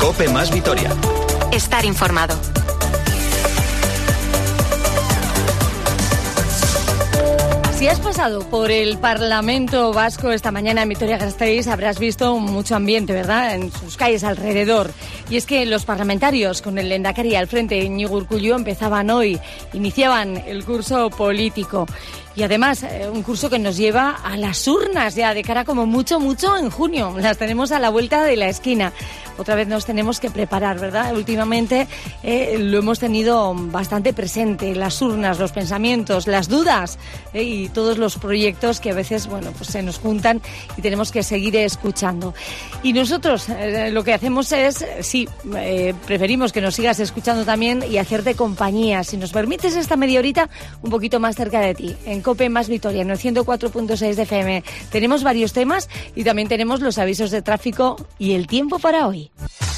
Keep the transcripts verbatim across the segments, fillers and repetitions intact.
COPE más Vitoria. Estar informado. Si has pasado por el Parlamento Vasco esta mañana en Vitoria-Gasteiz, habrás visto mucho ambiente, ¿verdad?, en sus calles alrededor. Y es que los parlamentarios, con el lehendakari al frente, Iñigo Urkullu, empezaban hoy, iniciaban el curso político. Y además, eh, un curso que nos lleva a las urnas ya, de cara como mucho, mucho en junio. Las tenemos a la vuelta de la esquina. Otra vez nos tenemos que preparar, ¿verdad? Últimamente eh, lo hemos tenido bastante presente, las urnas, los pensamientos, las dudas eh, y todos los proyectos que a veces, bueno, pues se nos juntan y tenemos que seguir escuchando. Y nosotros eh, lo que hacemos es, sí, eh, preferimos que nos sigas escuchando también y hacerte compañía. Si nos permites esta media horita, un poquito más cerca de ti, en COPE más Vitoria, en el ciento cuatro punto seis de F M. Tenemos varios temas y también tenemos los avisos de tráfico y el tiempo para hoy.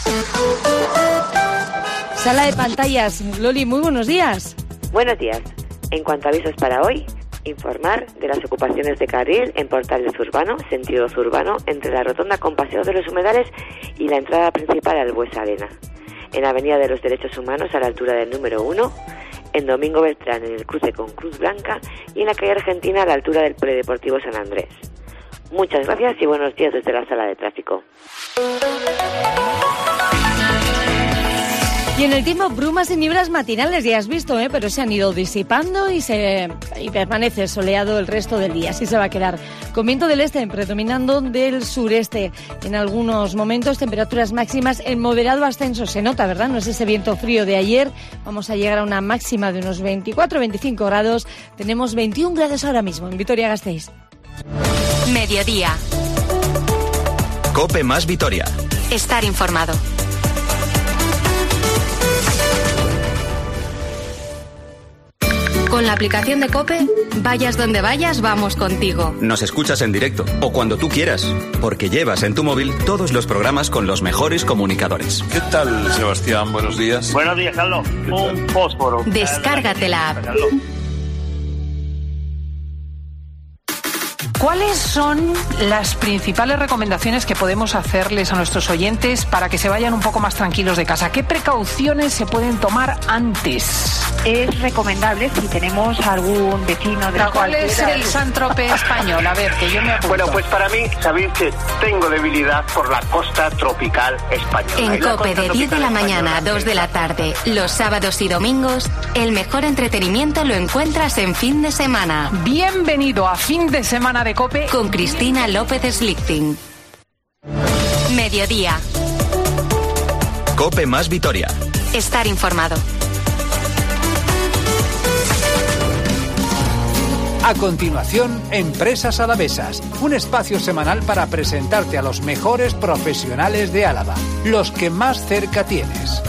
Sala de pantallas. Loli, muy buenos días. Buenos días. En cuanto a avisos para hoy, informar de las ocupaciones de carril en Portales Urbano, sentido urbano, entre la rotonda con Paseo de los Humedales y la entrada principal al Buesa Arena. En Avenida de los Derechos Humanos, a la altura del número uno, en Domingo Beltrán, en el cruce con Cruz Blanca, y en la calle Argentina, a la altura del Polideportivo San Andrés. Muchas gracias y buenos días desde la sala de tráfico. Y en el tiempo, brumas y nieblas matinales, ya has visto, ¿eh? Pero se han ido disipando y se y permanece soleado el resto del día. Así se va a quedar. Con viento del este, predominando del sureste. En algunos momentos, temperaturas máximas en moderado ascenso. Se nota, ¿verdad? No es ese viento frío de ayer. Vamos a llegar a una máxima de unos veinticuatro a veinticinco grados. Tenemos veintiún grados ahora mismo en Vitoria-Gasteiz. Mediodía. COPE más Vitoria. Estar informado. Con la aplicación de COPE, vayas donde vayas, vamos contigo. Nos escuchas en directo o cuando tú quieras, porque llevas en tu móvil todos los programas con los mejores comunicadores. ¿Qué tal, Sebastián? Buenos días. Buenos días, Carlos. Un fósforo. Descárgate la app. ¿Cuáles son las principales recomendaciones que podemos hacerles a nuestros oyentes para que se vayan un poco más tranquilos de casa? ¿Qué precauciones se pueden tomar antes? Es recomendable si tenemos algún vecino de ¿Cuál es el Saint-Tropez español? A ver, que yo me apunto. Bueno, pues para mí, sabéis que tengo debilidad por la costa tropical española. En COPE de diez de la mañana a dos de la tarde, los sábados y domingos, el mejor entretenimiento lo encuentras en fin de semana. Bienvenido a Fin de Semana de COPE con Cristina López Slichting. Mediodía. COPE más Vitoria. Estar informado. A continuación, Empresas Alavesas, un espacio semanal para presentarte a los mejores profesionales de Álava, los que más cerca tienes.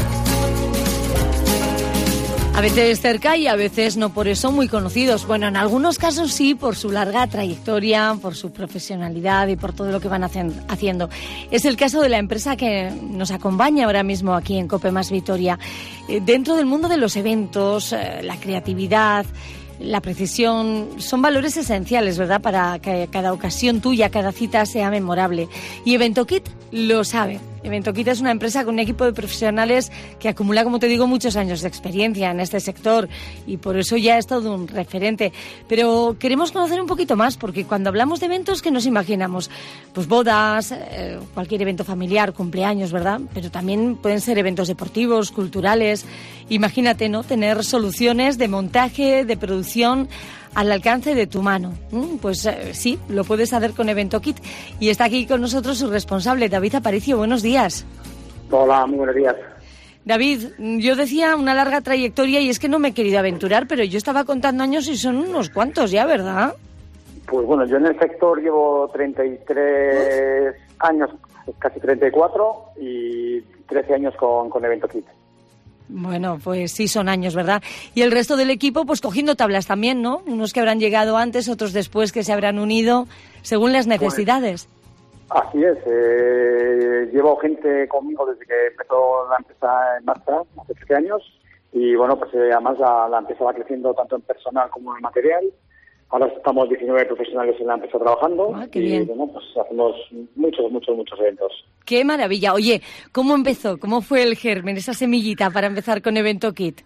A veces cerca y a veces no por eso muy conocidos. Bueno, en algunos casos sí, por su larga trayectoria, por su profesionalidad y por todo lo que van haciendo. Es el caso de la empresa que nos acompaña ahora mismo aquí en COPE más Vitoria. Dentro del mundo de los eventos, la creatividad, la precisión, son valores esenciales, ¿verdad?, para que cada ocasión tuya, cada cita sea memorable. Y EventoKit lo sabe. EventoKit es una empresa con un equipo de profesionales que acumula, como te digo, muchos años de experiencia en este sector y por eso ya es todo un referente. Pero queremos conocer un poquito más, porque cuando hablamos de eventos, ¿qué nos imaginamos? Pues bodas, eh, cualquier evento familiar, cumpleaños, ¿verdad? Pero también pueden ser eventos deportivos, culturales. Imagínate, ¿no?, tener soluciones de montaje, de producción al alcance de tu mano. ¿Mm? Pues eh, sí, lo puedes hacer con EventoKit. Y está aquí con nosotros su responsable, David Aparicio. Buenos días. Hola, muy buenos días. David, yo decía una larga trayectoria y es que no me he querido aventurar, pero yo estaba contando años y son unos cuantos ya, ¿verdad? Pues bueno, yo en el sector llevo treinta y tres años, casi treinta y cuatro, y trece años con, con EventoKit. Bueno, pues sí son años, ¿verdad? Y el resto del equipo, pues cogiendo tablas también, ¿no? Unos que habrán llegado antes, otros después, que se habrán unido según las necesidades. Pues, así es. Eh, llevo gente conmigo desde que empezó la empresa en marcha, hace trece años. Y bueno, pues eh, además la, la empresa va creciendo tanto en personal como en material. Ahora estamos diecinueve profesionales en la empresa trabajando. Ah, qué y bien. bueno, pues hacemos muchos, muchos, muchos eventos. ¡Qué maravilla! Oye, ¿cómo empezó? ¿Cómo fue el germen, esa semillita para empezar con Evento Kit?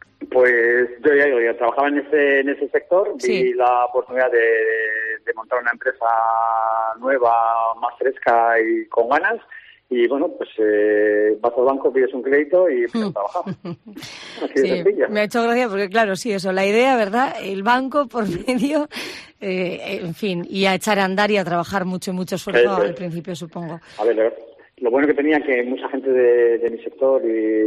Pues yo ya digo, yo trabajaba en ese, en ese sector, Sí. vi la oportunidad de, de montar una empresa nueva, más fresca y con ganas. Y bueno, pues eh, vas al banco, pides un crédito y empiezas a trabajar. Así de Sí, sencillo. me ha hecho gracia porque, claro, sí, eso, la idea, ¿verdad? El banco por medio, eh, en fin, y a echar a andar y a trabajar mucho, mucho esfuerzo Eso es. al principio, supongo. A ver, lo, lo bueno que tenía que mucha gente de, de mi sector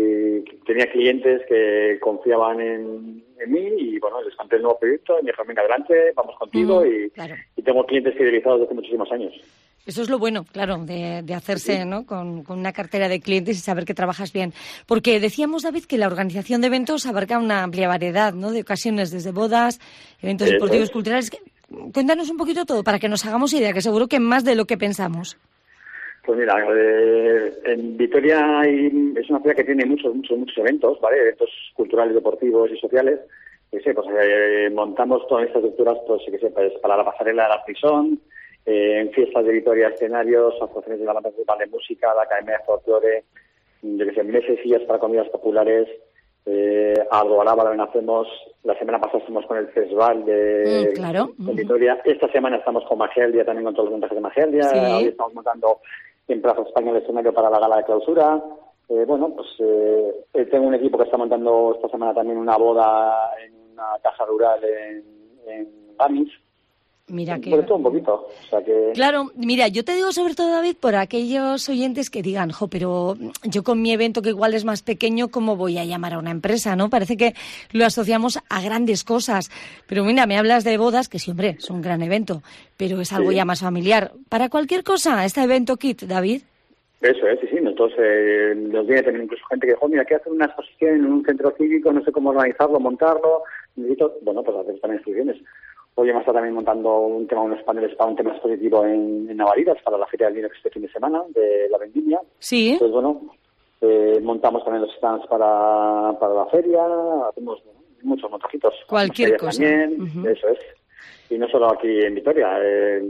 y tenía clientes que confiaban en, en mí y bueno, les planteé el nuevo proyecto y me dijeron, venga, adelante, vamos contigo Mm, y, claro. y tengo clientes fidelizados desde muchísimos años. Eso es lo bueno, claro, de, de hacerse, ¿no? Con, con una cartera de clientes y saber que trabajas bien. Porque decíamos, David, que la organización de eventos abarca una amplia variedad, ¿no? De ocasiones, desde bodas, eventos Eso deportivos, es. culturales. Cuéntanos un poquito todo para que nos hagamos idea, que seguro que más de lo que pensamos. Pues mira, eh, en Vitoria hay, es una ciudad que tiene muchos, muchos, muchos eventos, ¿vale? Eventos culturales, deportivos y sociales. Que sé, pues eh, montamos todas estas estructuras, pues, que sé, pues, para la pasarela de la prisión, eh, en fiestas de Vitoria, escenarios, actuaciones de la banda principal de música, la Academia de Folclore, yo que sé, mesas y sillas para comidas populares, eh, algo alaba también hacemos. La semana pasada estuvimos con el festival de, Mm, claro. de Vitoria. Esta semana estamos con Magialdia, también con todos los montajes de Magialdia. Sí. Hoy estamos montando en Plaza España el escenario para la gala de clausura. Eh, bueno, pues eh, tengo un equipo que está montando esta semana también una boda en una casa rural en, en Bamis. Mira que... Sobre todo un poquito. O sea que... Claro, mira, yo te digo sobre todo, David, por aquellos oyentes que digan, jo, pero yo con mi evento que igual es más pequeño, ¿cómo voy a llamar a una empresa, no? Parece que lo asociamos a grandes cosas. Pero mira, me hablas de bodas, que sí, hombre, es un gran evento, pero es algo Sí. ya más familiar. Para cualquier cosa, este Evento Kit, David. Eso es, sí, sí. Nosotros eh, nos viene también incluso gente que dijo, mira, quiero hacer una exposición en un centro cívico, no sé cómo organizarlo, montarlo. Necesito, bueno, pues hacer también exposiciones. Hoy hemos estado también montando un tema, unos paneles para un tema expositivo en, en Navaridas, para la Feria del Vino que es este fin de semana, de la Vendimia. Sí. Entonces, bueno, eh, montamos también los stands para, para la feria, hacemos bueno, muchos montajitos. Cualquier Hacemos cosa. ferias También, Ujú. Eso es. Y no solo aquí en Vitoria. Eh,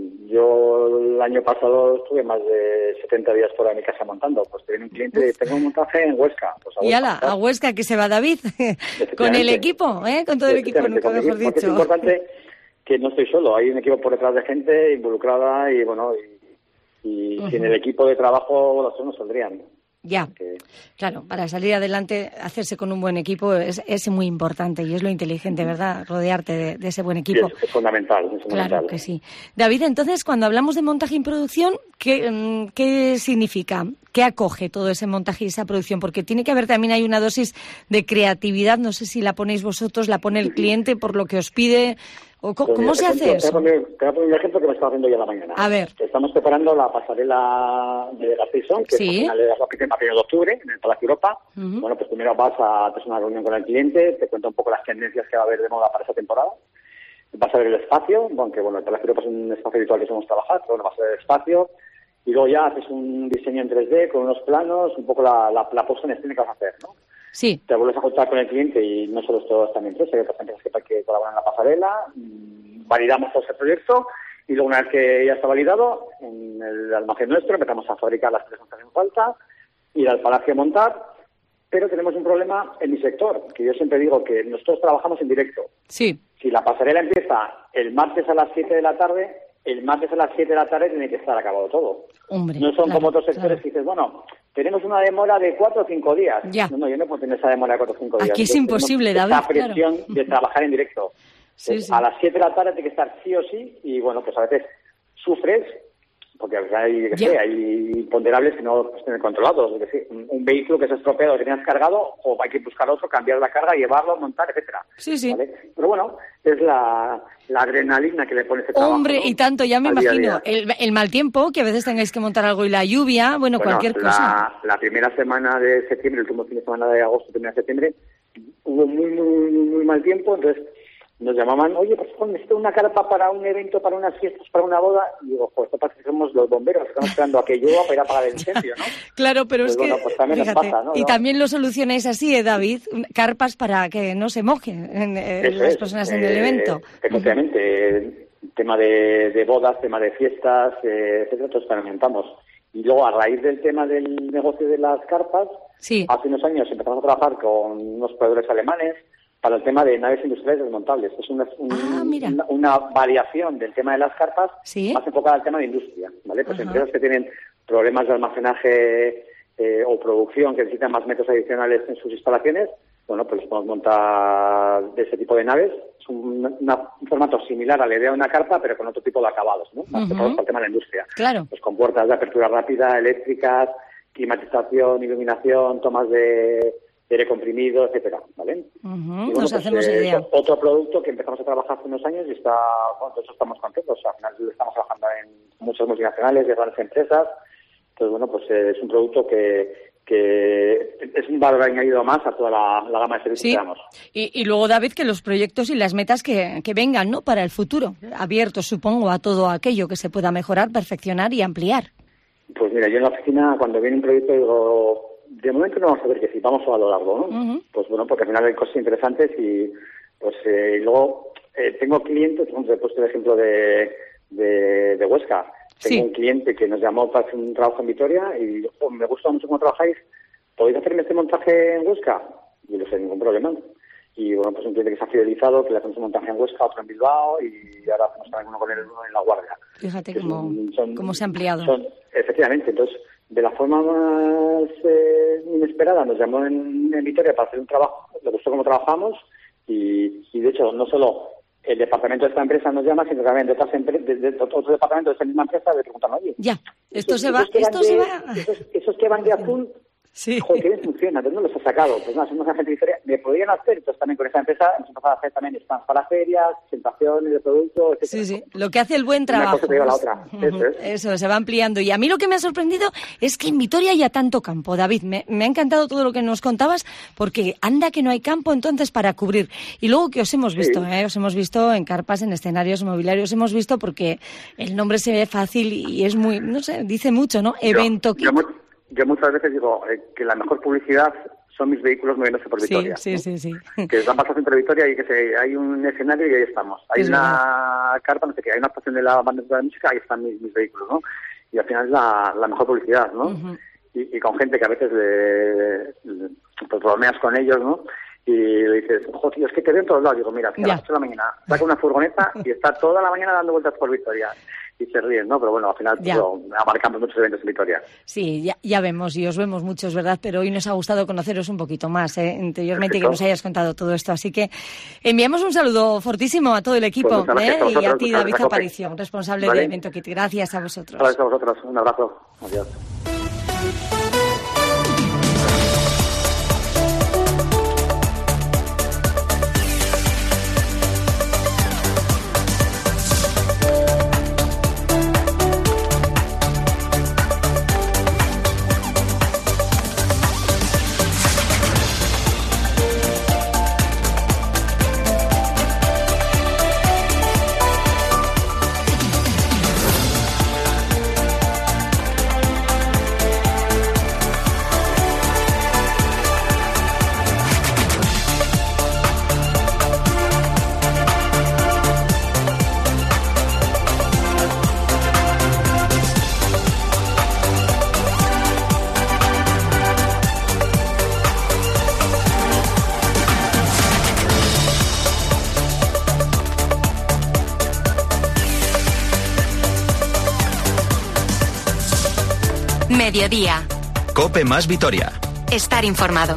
yo el año pasado estuve más de setenta días fuera de mi casa montando. Pues tenía un cliente, tengo un montaje en Huesca. Pues a Y Huesca, ala, a Huesca que se va David, con el Efectivamente. equipo, ¿eh? Con todo el equipo, Efectivamente, nunca con mi mejor equipo, porque dicho. Es importante que no estoy solo, hay un equipo por detrás de gente involucrada y bueno, y, y Ujú. sin el equipo de trabajo las cosas no saldrían. Ya, Que- claro, para salir adelante, hacerse con un buen equipo es, es muy importante y es lo inteligente, ¿verdad? Rodearte de, de ese buen y equipo. es, es fundamental, es fundamental. Claro que sí. David, entonces, cuando hablamos de montaje y producción, ¿qué, mm, qué significa? ¿Qué acoge todo ese montaje y esa producción? Porque tiene que haber también hay una dosis de creatividad, no sé si la ponéis vosotros, la pone el cliente por lo que os pide, o co- Pues ¿cómo mira, se te hace cuento- eso? Te voy a poner- te voy a poner un ejemplo que me estaba haciendo ya la mañana. A ver. Estamos preparando la pasarela de Gasteiz, que Sí. es a finales de a finales de octubre, en el Palacio Europa. Ujú. Bueno, pues primero vas a hacer una reunión con el cliente, te cuenta un poco las tendencias que va a haber de moda para esa temporada. Vas a ver el espacio, aunque bueno, el Palacio Europa es un espacio virtual que somos trabajar, pero bueno, vas a ver el espacio. Y luego ya haces un diseño en tres D con unos planos, un poco la, la, la puesta en escena que vas a hacer, ¿no? Sí, Te vuelves a contar con el cliente y no solo esto esta empresa, hay otras empresas que, que colaboran en la pasarela, mm, validamos todo ese proyecto y luego una vez que ya está validado, en el almacén nuestro empezamos a fabricar las piezas que hacen falta, ir al palacio a montar, pero tenemos un problema en mi sector, que yo siempre digo que nosotros trabajamos en directo. sí, Si la pasarela empieza el martes a las siete de la tarde, el martes a las siete de la tarde tiene que estar acabado todo. hombre. No son claro, como otros sectores claro. que dices, bueno, tenemos una demora de cuatro o cinco días. Ya. No, no, yo no puedo tener esa demora de cuatro o cinco días. Aquí es Entonces, imposible, tenemos David, esa presión de trabajar en directo. Sí, Entonces, sí. A las siete de la tarde tiene que estar sí o sí y, bueno, pues a veces sufres porque hay, yo qué Ya. sé, hay imponderables que no pues, tienen controlados. Yo qué sé, un, un vehículo que se ha estropeado, que tenías cargado, o hay que buscar otro, cambiar la carga, llevarlo, montar, etcétera. Sí, sí. ¿Vale? Pero bueno, es la, la adrenalina que le pone ese trabajo. Hombre, ¿no? y tanto, ya me Al día a imagino. día. El, el mal tiempo, que a veces tengáis que montar algo y la lluvia, bueno, Bueno, cualquier la, cosa. La primera semana de septiembre, el último fin de semana de agosto, primera de septiembre, hubo muy, muy, muy, muy mal tiempo, entonces nos llamaban, oye, pues necesito una carpa para un evento, para unas fiestas, para una boda. Y digo, pues esto parece que somos los bomberos, que estamos esperando a que llueva para ir a apagar el incendio, ¿no? Claro, pero pues es bueno, que, pues también fíjate, nos pasa, ¿no? y también lo solucionáis así, ¿eh, David? Carpas para que no se mojen en, en las es, personas en eh, el evento. Efectivamente, uh-huh. tema de, de bodas, tema de fiestas, eh, etcétera, todos experimentamos. Y luego, a raíz del tema del negocio de las carpas, sí. hace unos años empezamos a trabajar con unos proveedores alemanes para el tema de naves industriales desmontables. Es una, un, ah, mira. una, una variación del tema de las carpas, ¿sí? más enfocada al tema de industria, ¿vale? Pues Ajá. empresas que tienen problemas de almacenaje eh, o producción, que necesitan más metros adicionales en sus instalaciones, bueno, pues les podemos montar de ese tipo de naves. Es un, una, un formato similar a la idea de una carpa, pero con otro tipo de acabados, ¿no? Más uh-huh. para el tema de la industria. Claro. Pues con puertas de apertura rápida, eléctricas, climatización, iluminación, tomas de aire comprimido, etcétera, ¿vale? Uh-huh. Y bueno, Nos pues, hacemos eh, idea. Otro producto que empezamos a trabajar hace unos años y está, bueno, de eso estamos contentos. Al final estamos trabajando en muchas multinacionales, de grandes empresas. Entonces, bueno, pues eh, es un producto que que es un valor añadido más a toda la, la gama de servicios sí. que damos. Y, y luego, David, que los proyectos y las metas que, que vengan, ¿no?, para el futuro, abiertos, supongo, a todo aquello que se pueda mejorar, perfeccionar y ampliar. Pues mira, yo en la oficina, cuando viene un proyecto, digo, de momento no vamos a ver que si vamos a lo largo, ¿no? Uh-huh. Pues bueno, porque al final hay cosas interesantes y pues eh, y luego eh, tengo clientes, como te he puesto el ejemplo de, de, de Huesca. Tengo sí. un cliente que nos llamó para hacer un trabajo en Vitoria y oh, me gusta mucho cómo trabajáis. ¿Podéis hacerme este montaje en Huesca? Y no sé, ningún problema. Y bueno, pues un cliente que se ha fidelizado, que le hacemos un montaje en Huesca, otro en Bilbao y ahora hacemos también uno con él uno en La Guardia. Fíjate cómo, son, cómo se ha ampliado. Son, efectivamente, entonces, de la forma más eh, inesperada, nos llamó en, en Vitoria para hacer un trabajo, le gustó cómo trabajamos y, y de hecho, no solo el departamento de esta empresa nos llama, sino también de otras empresas, de, de, de otro departamento de esta misma empresa, le preguntan, oye, ya, esto esos, se va, esto de, se va. Esos, esos que van de azul, sí. joder, ¿qué les funciona? ¿De dónde los ha sacado? Pues nada, somos una gente diferente. Me podrían hacer, entonces también con esta empresa hemos empezado a hacer también stands para ferias, presentaciones de productos, etcétera. Sí, sí, lo que hace el buen trabajo. Una cosa te lleva a la otra. Uh-huh. Eso, es. Eso, se va ampliando. Y a mí lo que me ha sorprendido es que en Vitoria haya tanto campo, David. Me, me ha encantado todo lo que nos contabas, porque anda que no hay campo entonces para cubrir. Y luego que os hemos visto, sí. ¿eh? Os hemos visto en carpas, en escenarios mobiliarios, hemos visto porque el nombre se ve fácil y es muy, no sé, dice mucho, ¿no? Evento Yo, yo, Yo muchas veces digo eh, que la mejor publicidad son mis vehículos moviéndose por Vitoria. Sí, sí, ¿no? sí, sí. Que dan pasos entre Vitoria y que se, hay un escenario y ahí estamos. Hay es una verdad. carpa, no sé qué, hay una estación de la banda de música, ahí están mis, mis vehículos, ¿no? Y al final es la, la mejor publicidad, ¿no? Uh-huh. Y, y con gente que a veces le, le pues bromeas con ellos, ¿no? Y le dices, ojo, tío, es que te veo en todos lados. Digo, mira, a las ocho de la mañana saca una furgoneta y está toda la mañana dando vueltas por Vitoria. Y se ríen, ¿no? Pero bueno, al final pues, abarcamos muchos eventos en Vitoria. Sí, ya, ya vemos y os vemos muchos, ¿verdad? Pero hoy nos ha gustado conoceros un poquito más, ¿eh? Anteriormente, Perfecto. Que nos hayas contado todo esto. Así que enviamos un saludo fortísimo a todo el equipo, pues ¿eh? A y a ti, David Aparicio, responsable ¿Vale? de Evento Kit. Gracias a vosotros. Gracias a vosotros. Un abrazo. Adiós. Mediodía. COPE más Vitoria. Estar informado.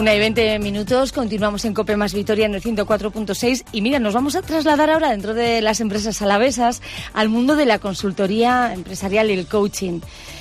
Una y veinte minutos, continuamos en COPE más Vitoria en el ciento cuatro punto seis y mira, nos vamos a trasladar ahora dentro de las empresas alavesas al mundo de la consultoría empresarial y el coaching.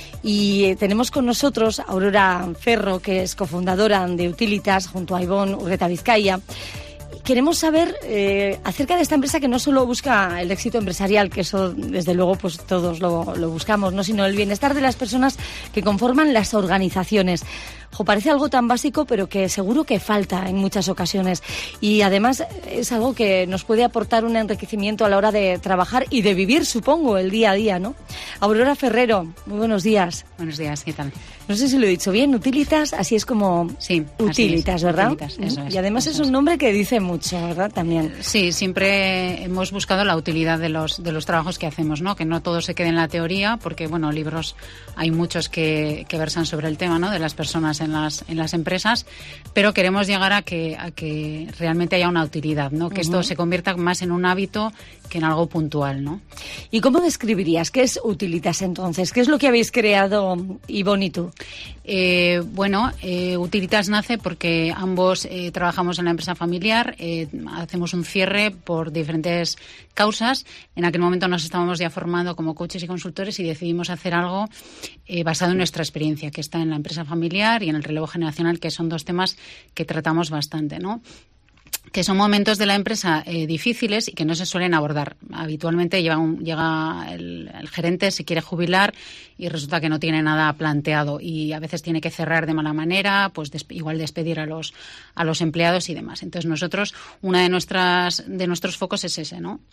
Y tenemos con nosotros a Aurora Ferro, que es cofundadora de Utilitas junto a Ivonne Urreta Vizcaya. Queremos saber eh, acerca de esta empresa que no solo busca el éxito empresarial, que eso desde luego pues todos lo, lo buscamos, ¿no? Sino el bienestar de las personas que conforman las organizaciones. Jo, parece algo tan básico, pero que seguro que falta en muchas ocasiones. Y además es algo que nos puede aportar un enriquecimiento a la hora de trabajar y de vivir, supongo, el día a día, ¿no? Aurora Ferrero, muy buenos días. Buenos días, ¿qué tal? No sé si lo he dicho bien, Utilitas, así es como... Sí, Utilitas, es, ¿verdad? Utilitas, eso es, y además eso es un nombre que dice mucho, ¿verdad? También. Sí, siempre hemos buscado la utilidad de los de los trabajos que hacemos, ¿no? Que no todo se quede en la teoría, porque, bueno, libros hay muchos que, que versan sobre el tema, ¿no? De las personas en las en las empresas, pero queremos llegar a que a que realmente haya una utilidad, ¿no? Que uh-huh. esto se convierta más en un hábito que en algo puntual, ¿no? ¿Y cómo describirías qué es Utilitas entonces? ¿Qué es lo que habéis creado, Ivonne y tú? Eh, bueno, eh, Utilitas nace porque ambos eh, trabajamos en la empresa familiar, eh, hacemos un cierre por diferentes causas. En aquel momento nos estábamos ya formando como coaches y consultores y decidimos hacer algo eh, basado en nuestra experiencia, que está en la empresa familiar y en el relevo generacional, que son dos temas que tratamos bastante, ¿no? Que son momentos de la empresa eh, difíciles y que no se suelen abordar. Habitualmente llega, un, llega el, el gerente, se quiere jubilar y resulta que no tiene nada planteado y a veces tiene que cerrar de mala manera, pues des, igual despedir a los a los empleados y demás. Entonces nosotros, una de nuestras de nuestros focos es ese, ¿no?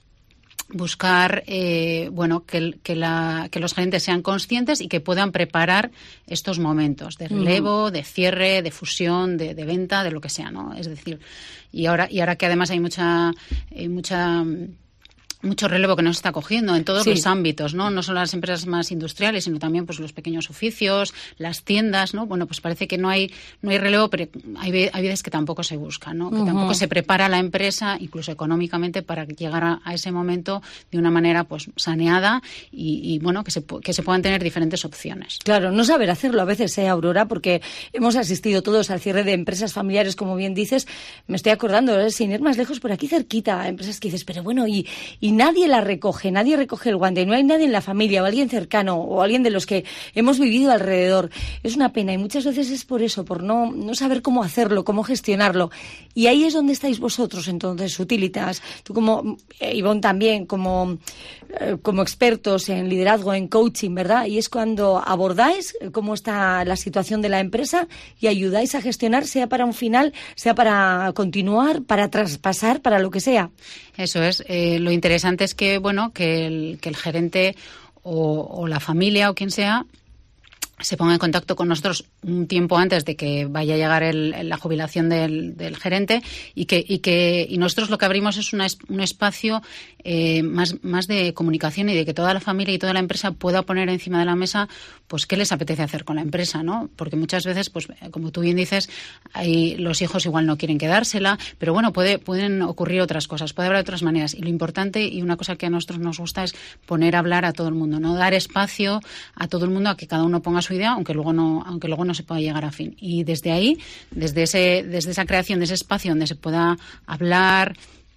Buscar eh, bueno que, que, la, que los gerentes sean conscientes y que puedan preparar estos momentos de relevo, uh-huh. de cierre, de fusión, de, de venta, de lo que sea, ¿no? Es decir, y ahora y ahora que además hay mucha eh, mucha mucho relevo que nos está cogiendo en todos sí. los ámbitos, ¿no? No solo las empresas más industriales, sino también pues los pequeños oficios, las tiendas, ¿no? Bueno, pues parece que no hay no hay relevo, pero hay, hay veces que tampoco se busca, ¿no? Que uh-huh. tampoco se prepara la empresa, incluso económicamente, para llegar a, a ese momento de una manera pues saneada y, y bueno, que se que se puedan tener diferentes opciones. Claro, no saber hacerlo a veces, ¿eh, Aurora? Porque hemos asistido todos al cierre de empresas familiares, como bien dices. Me estoy acordando, ¿eh? Sin ir más lejos, por aquí cerquita, empresas que dices, pero bueno, y y nadie la recoge, nadie recoge el guante, no hay nadie en la familia o alguien cercano o alguien de los que hemos vivido alrededor. Es una pena y muchas veces es por eso, por no, no saber cómo hacerlo, cómo gestionarlo. Y ahí es donde estáis vosotros, entonces, Utilitas. Tú como, eh, Ivonne también, como, eh, como expertos en liderazgo, en coaching, ¿verdad? Y es cuando abordáis cómo está la situación de la empresa y ayudáis a gestionar, sea para un final, sea para continuar, para traspasar, para lo que sea. Eso es. Eh, lo interesante es que, bueno, que el, que el gerente o, o la familia o quien sea se ponga en contacto con nosotros un tiempo antes de que vaya a llegar el, la jubilación del, del gerente y que y que y nosotros lo que abrimos es una, un espacio eh, más más de comunicación y de que toda la familia y toda la empresa pueda poner encima de la mesa pues qué les apetece hacer con la empresa, ¿no? Porque muchas veces, pues como tú bien dices, hay, los hijos igual no quieren quedársela, pero bueno, puede pueden ocurrir otras cosas, puede haber otras maneras. Y lo importante y una cosa que a nosotros nos gusta es poner a hablar a todo el mundo, no dar espacio a todo el mundo a que cada uno ponga su idea, aunque luego no aunque luego no se pueda llegar a fin. Y desde ahí, desde ese desde esa creación de ese espacio donde se pueda hablar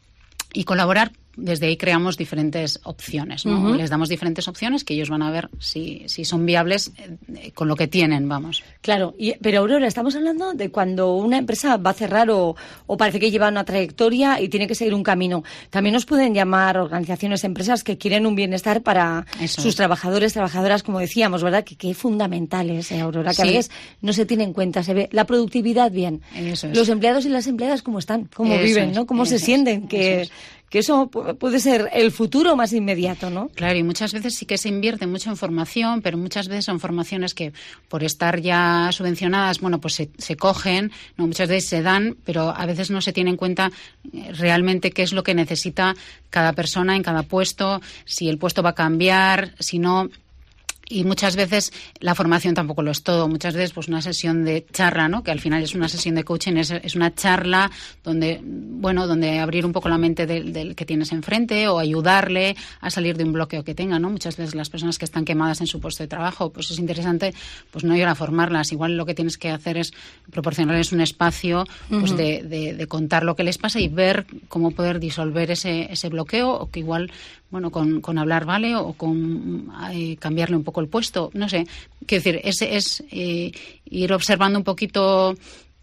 y colaborar, desde ahí creamos diferentes opciones, ¿no? Uh-huh. Les damos diferentes opciones que ellos van a ver si, si son viables eh, con lo que tienen, vamos. Claro, y, pero Aurora, estamos hablando de cuando una empresa va a cerrar o, o parece que lleva una trayectoria y tiene que seguir un camino. También nos pueden llamar organizaciones, empresas que quieren un bienestar para Eso sus es. trabajadores, trabajadoras, como decíamos, ¿verdad? Que, que fundamentales, eh, Aurora, que sí. a veces no se tiene en cuenta, se ve la productividad bien. Eso es. Los empleados y las empleadas, ¿cómo están? ¿Cómo Eso viven? Es. ¿No? ¿Cómo Eso se sienten? Es. Que... Eso es. Que eso puede ser el futuro más inmediato, ¿no? Claro, y muchas veces sí que se invierte mucho en formación, pero muchas veces son formaciones que por estar ya subvencionadas, bueno, pues se, se cogen, no, muchas veces se dan, pero a veces no se tiene en cuenta realmente qué es lo que necesita cada persona en cada puesto, si el puesto va a cambiar, si no... y muchas veces la formación tampoco lo es todo. Muchas veces pues una sesión de charla, ¿no? Que al final es una sesión de coaching, es, es una charla donde, bueno, donde abrir un poco la mente del, del que tienes enfrente o ayudarle a salir de un bloqueo que tenga, ¿no? Muchas veces las personas que están quemadas en su puesto de trabajo, pues es interesante pues no ir a formarlas. Igual lo que tienes que hacer es proporcionarles un espacio pues uh-huh. de, de, de contar lo que les pasa y ver cómo poder disolver ese, ese bloqueo, o que igual, bueno, con, con hablar vale, o con eh, cambiarle un poco el puesto, no sé. Quiero decir, es, es eh, ir observando un poquito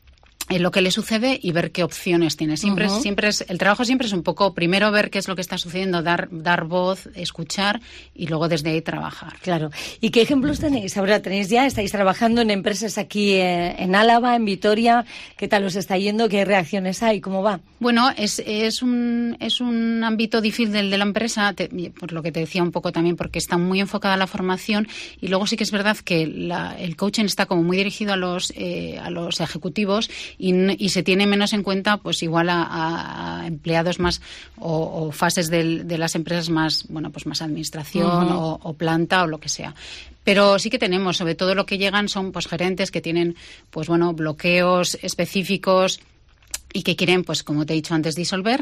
eh, lo que le sucede y ver qué opciones tiene. Siempre, uh-huh. es, siempre es, el trabajo siempre es un poco, primero ver qué es lo que está sucediendo, dar, dar voz, escuchar y luego desde ahí trabajar. Claro. ¿Y qué ejemplos tenéis? Ahora tenéis ya, estáis trabajando en empresas aquí eh, en Álava, en Vitoria. ¿Qué tal os está yendo? ¿Qué reacciones hay? ¿Cómo va? Bueno, es, es, un, es un ámbito difícil del de la empresa, te, por lo que te decía un poco también, porque está muy enfocada a la formación, y luego sí que es verdad que la, el coaching está como muy dirigido a los, eh, a los ejecutivos y, y se tiene menos en cuenta pues igual a, a empleados más o, o fases del, de las empresas más, bueno, pues más administración uh-huh. o, o planta o lo que sea. Pero sí que tenemos, sobre todo lo que llegan son pues gerentes que tienen pues bueno bloqueos específicos y que quieren, pues como te he dicho antes, disolver,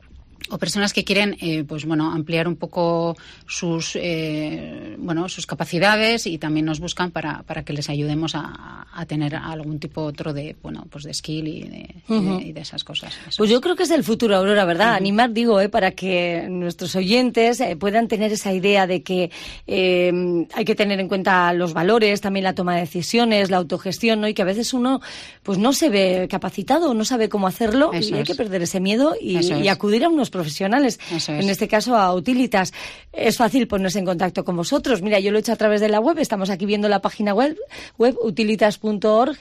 o personas que quieren eh, pues bueno ampliar un poco sus eh, bueno sus capacidades, y también nos buscan para, para que les ayudemos a, a tener algún tipo otro de bueno pues de skill y de, uh-huh. y de, y de esas cosas. Eso pues es. Yo creo que es el futuro, Aurora, ¿verdad? Uh-huh. Animar, digo, eh, para que nuestros oyentes eh, puedan tener esa idea de que eh, hay que tener en cuenta los valores, también la toma de decisiones, la autogestión, ¿no? Y que a veces uno pues no se ve capacitado, no sabe cómo hacerlo, eso y hay es. que perder ese miedo y, y acudir a unos profesionales, en este caso a Utilitas. Es fácil ponerse en contacto con vosotros. Mira, yo lo he hecho a través de la web, estamos aquí viendo la página web, web utilitas punto org,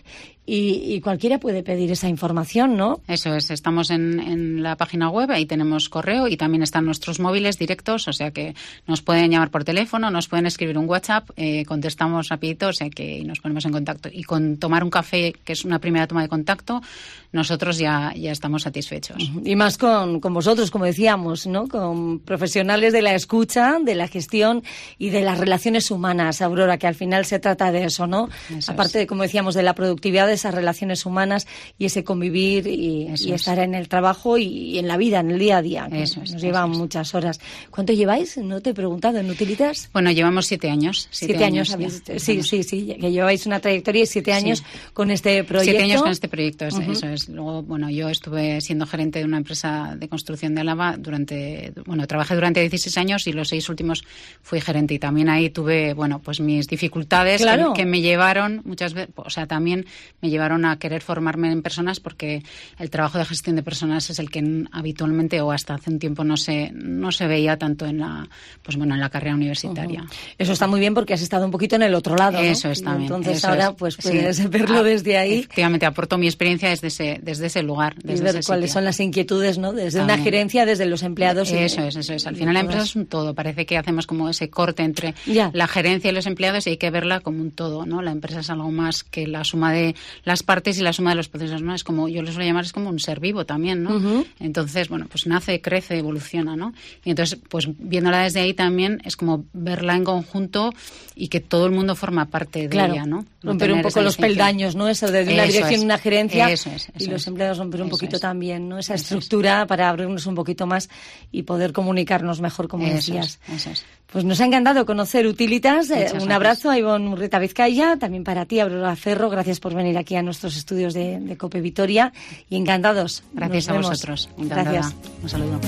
y, y cualquiera puede pedir esa información, ¿no? Eso es, estamos en, en la página web, ahí tenemos correo y también están nuestros móviles directos, o sea que nos pueden llamar por teléfono, nos pueden escribir un WhatsApp, eh, contestamos rapidito, o sea que nos ponemos en contacto. Y con tomar un café, que es una primera toma de contacto, nosotros ya, ya estamos satisfechos. Y más con, con vosotros, como decíamos, ¿no? Con profesionales de la escucha, de la gestión y de las relaciones humanas, Aurora, que al final se trata de eso, ¿no? Eso Aparte, es. de, como decíamos, de la productividad de esas relaciones humanas y ese convivir y, y estar en el trabajo y, y en la vida, en el día a día. Eso es, nos eso llevan es. muchas horas. ¿Cuánto lleváis? No te he preguntado, ¿en Utilitas? Bueno, llevamos siete años. Siete, siete años, años habéis, sí, sí, sí, que lleváis una trayectoria y siete años sí. con este proyecto. Siete años con este proyecto, es, uh-huh. eso es. Luego, bueno, yo estuve siendo gerente de una empresa de construcción de Álava durante, bueno, trabajé durante dieciséis años y los seis últimos fui gerente, y también ahí tuve, bueno, pues mis dificultades claro. que, que me llevaron muchas veces, o sea, también me llevaron a querer formarme en personas, porque el trabajo de gestión de personas es el que habitualmente o hasta hace un tiempo no se no se veía tanto en la pues bueno en la carrera universitaria. Uh-huh. Eso está muy bien porque has estado un poquito en el otro lado, ¿no? Eso está bien. Entonces eso ahora es. pues puedes sí. verlo ah, desde ahí. Efectivamente, aporto mi experiencia desde ese desde ese lugar, desde y ver ese cuáles sitio. son las inquietudes, ¿no? Desde también. una gerencia, desde los empleados. Eso y, es, eso es. Al final la empresa es un todo. Parece que hacemos como ese corte entre ya. la gerencia y los empleados, y hay que verla como un todo, ¿no? La empresa es algo más que la suma de las partes y la suma de los procesos, ¿no? Es como, yo les voy a llamar, es como un ser vivo también, ¿no? Uh-huh. Entonces, bueno, pues nace, crece, evoluciona, ¿no? Y entonces, pues viéndola desde ahí también es como verla en conjunto y que todo el mundo forma parte de claro. ella, ¿no? No romper un poco los peldaños, ¿no? Eso de una eso dirección es. una gerencia eso es, eso y los es. empleados romper un eso poquito es. también, ¿no? Esa eso estructura es. para abrirnos un poquito más y poder comunicarnos mejor, como eso decías. Es, eso es. Pues nos ha encantado conocer Utilitas. Eh, un gracias. abrazo a Ivonne Murrieta Vizcaya, también para ti, Aurora Ferro. Gracias por venir aquí a nuestros estudios de, de COPE Vitoria y encantados. Gracias nos a vemos. vosotros. Encantada. Gracias. Un saludo.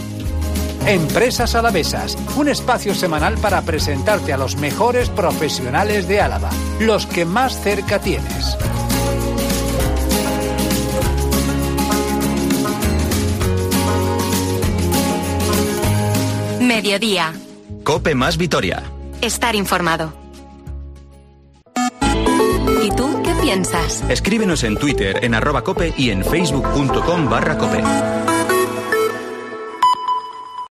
Empresas Alavesas, un espacio semanal para presentarte a los mejores profesionales de Álava, los que más cerca tienes. Mediodía. COPE más Vitoria. Estar informado. ¿Y tú qué piensas? Escríbenos en Twitter en arroba cope y en facebook punto com barra cope.